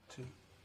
two.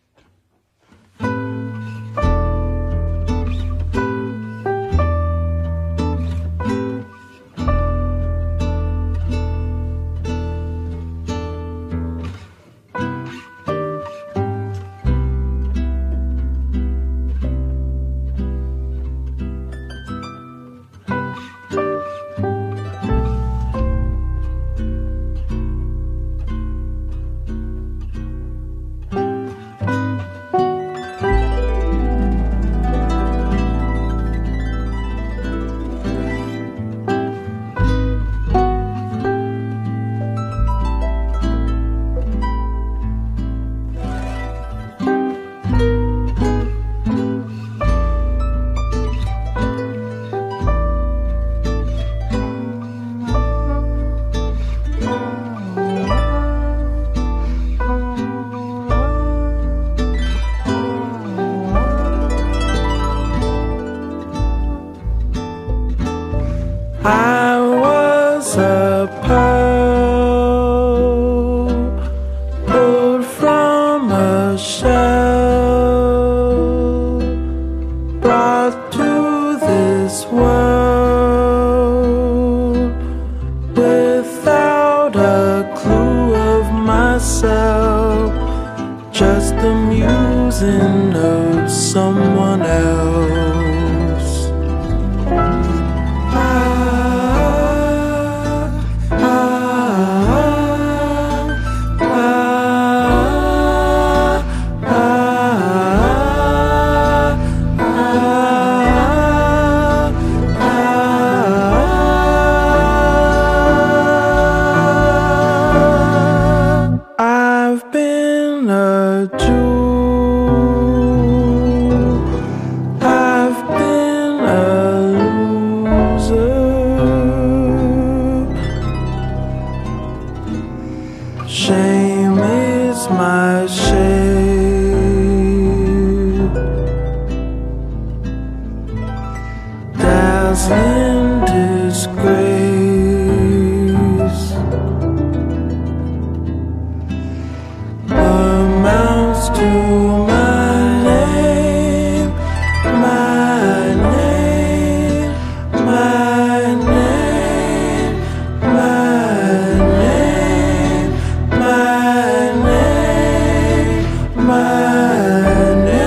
I was a pearl pulled from a shell, brought to this world without a clue of myself, just the musing of someone else. I've been a jewel, I've been a loser. Shame is my shade, dazzling disgrace amounts to my name, my name, my name, my name, my name, my name.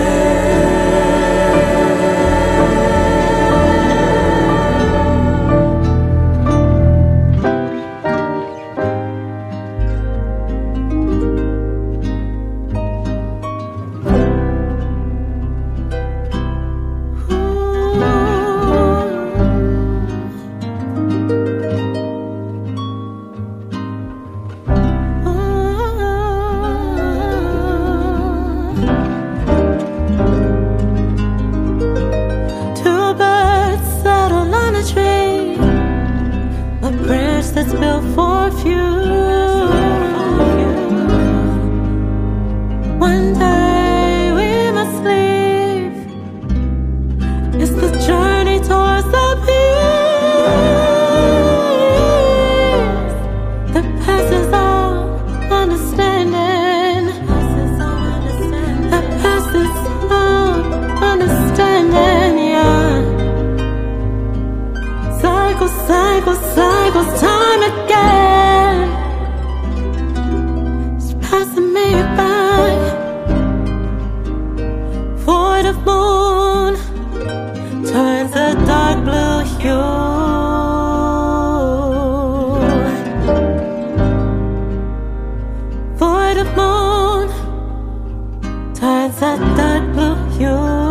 That's built for a few. One day we must leave. It's the journey towards the peace that passes all understanding. That passes all understanding, yeah. Cycles, cycles, cycles, time again. It's passing me by. Void of moon turns a dark blue hue. Void of moon turns a dark blue hue.